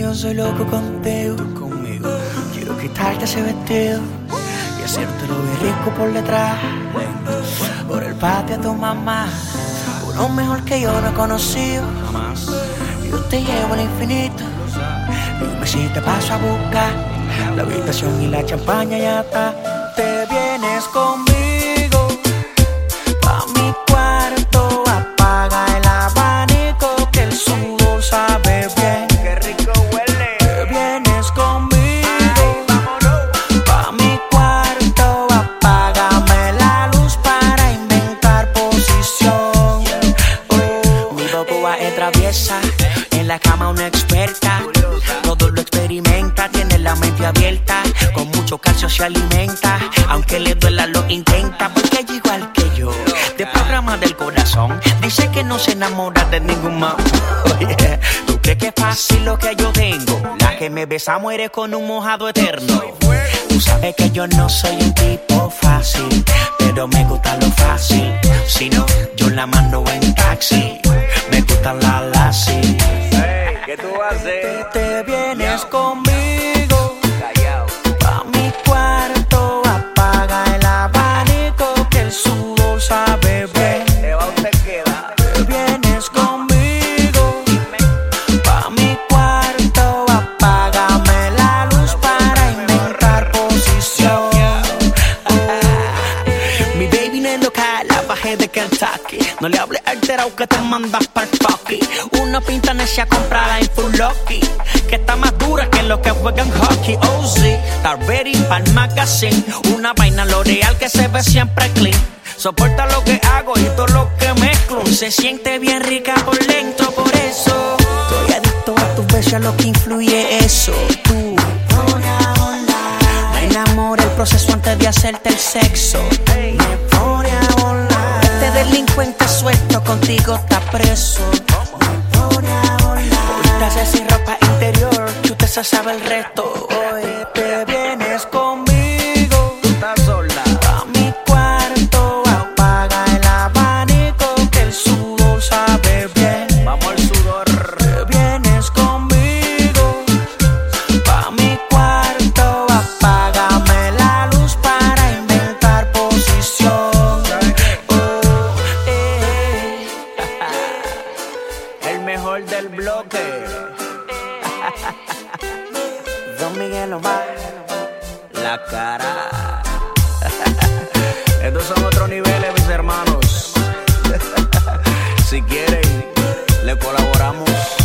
yo soy loco contigo. Quiero quitarte ese vestido y hacértelo bien rico por detrás. Por el patio a tu mamá. Uno mejor que yo no he conocido. Yo te llevo al infinito. Dime si te paso a buscar. La habitación y la champaña ya está. Te vienes conmigo pa' mi cuarto. Apaga el abanico que el sudor sabe bien. Qué rico huele. Te vienes conmigo pa' mi cuarto. Apágame la luz para inventar posición. Mi boca es traviesa, en la cama una experta. Todo lo experimenta, tiene la mente abierta. Con mucho calcio se alimenta, aunque le duela lo intenta. Porque ella igual que yo, de programa del corazón, dice que no se enamora de ningún man. Oye, ¿tú crees que es fácil lo que yo tengo? La que me besa muere con un mojado eterno. Tú sabes que yo no soy un tipo fácil, pero me gusta lo fácil. Si no, yo la mando en taxi. Me gusta la lassi. Hey, ¿qué tú haces? Te vienes conmigo Callao. pa' mi cuarto. Apaga el abanico que el sudor sabe bien. Te va usted queda. Te vienes conmigo pa' mi cuarto. Apágame la luz para inventar posición. Mi baby no es local, la bajé de Kentucky. No le hables alterado que te mandas pa'l fucky. Una pinta necia comprada en Full Lucky, que está más dura que los que juegan hockey. Oh sí, está ready pa'l magazine. Una vaina L'Oreal que se ve siempre clean. Soporta lo que hago y todo lo que mezclo. Se siente bien rica por dentro, por eso estoy adicto a tus besos, a lo que influye eso. Tú me pones a volar. No enamora el proceso antes de hacerte el sexo. Me pone a volar. Este delincuente suelto contigo está preso. Me pone a volar. Ahorita haces sin ropa interior, que usted se sabe el resto. Hoy te vienes conmigo Tú estás sola. a mi cuarto. Apaga el abanico que el sudor sabe bien. Vamos al sudor. Te vienes conmigo pa' mi cuarto. Apágame la luz para inventar posición. El mejor del bloque. Don Miguel Omar, La cara. Estos son otros niveles, mis hermanos. Si quieren, le colaboramos.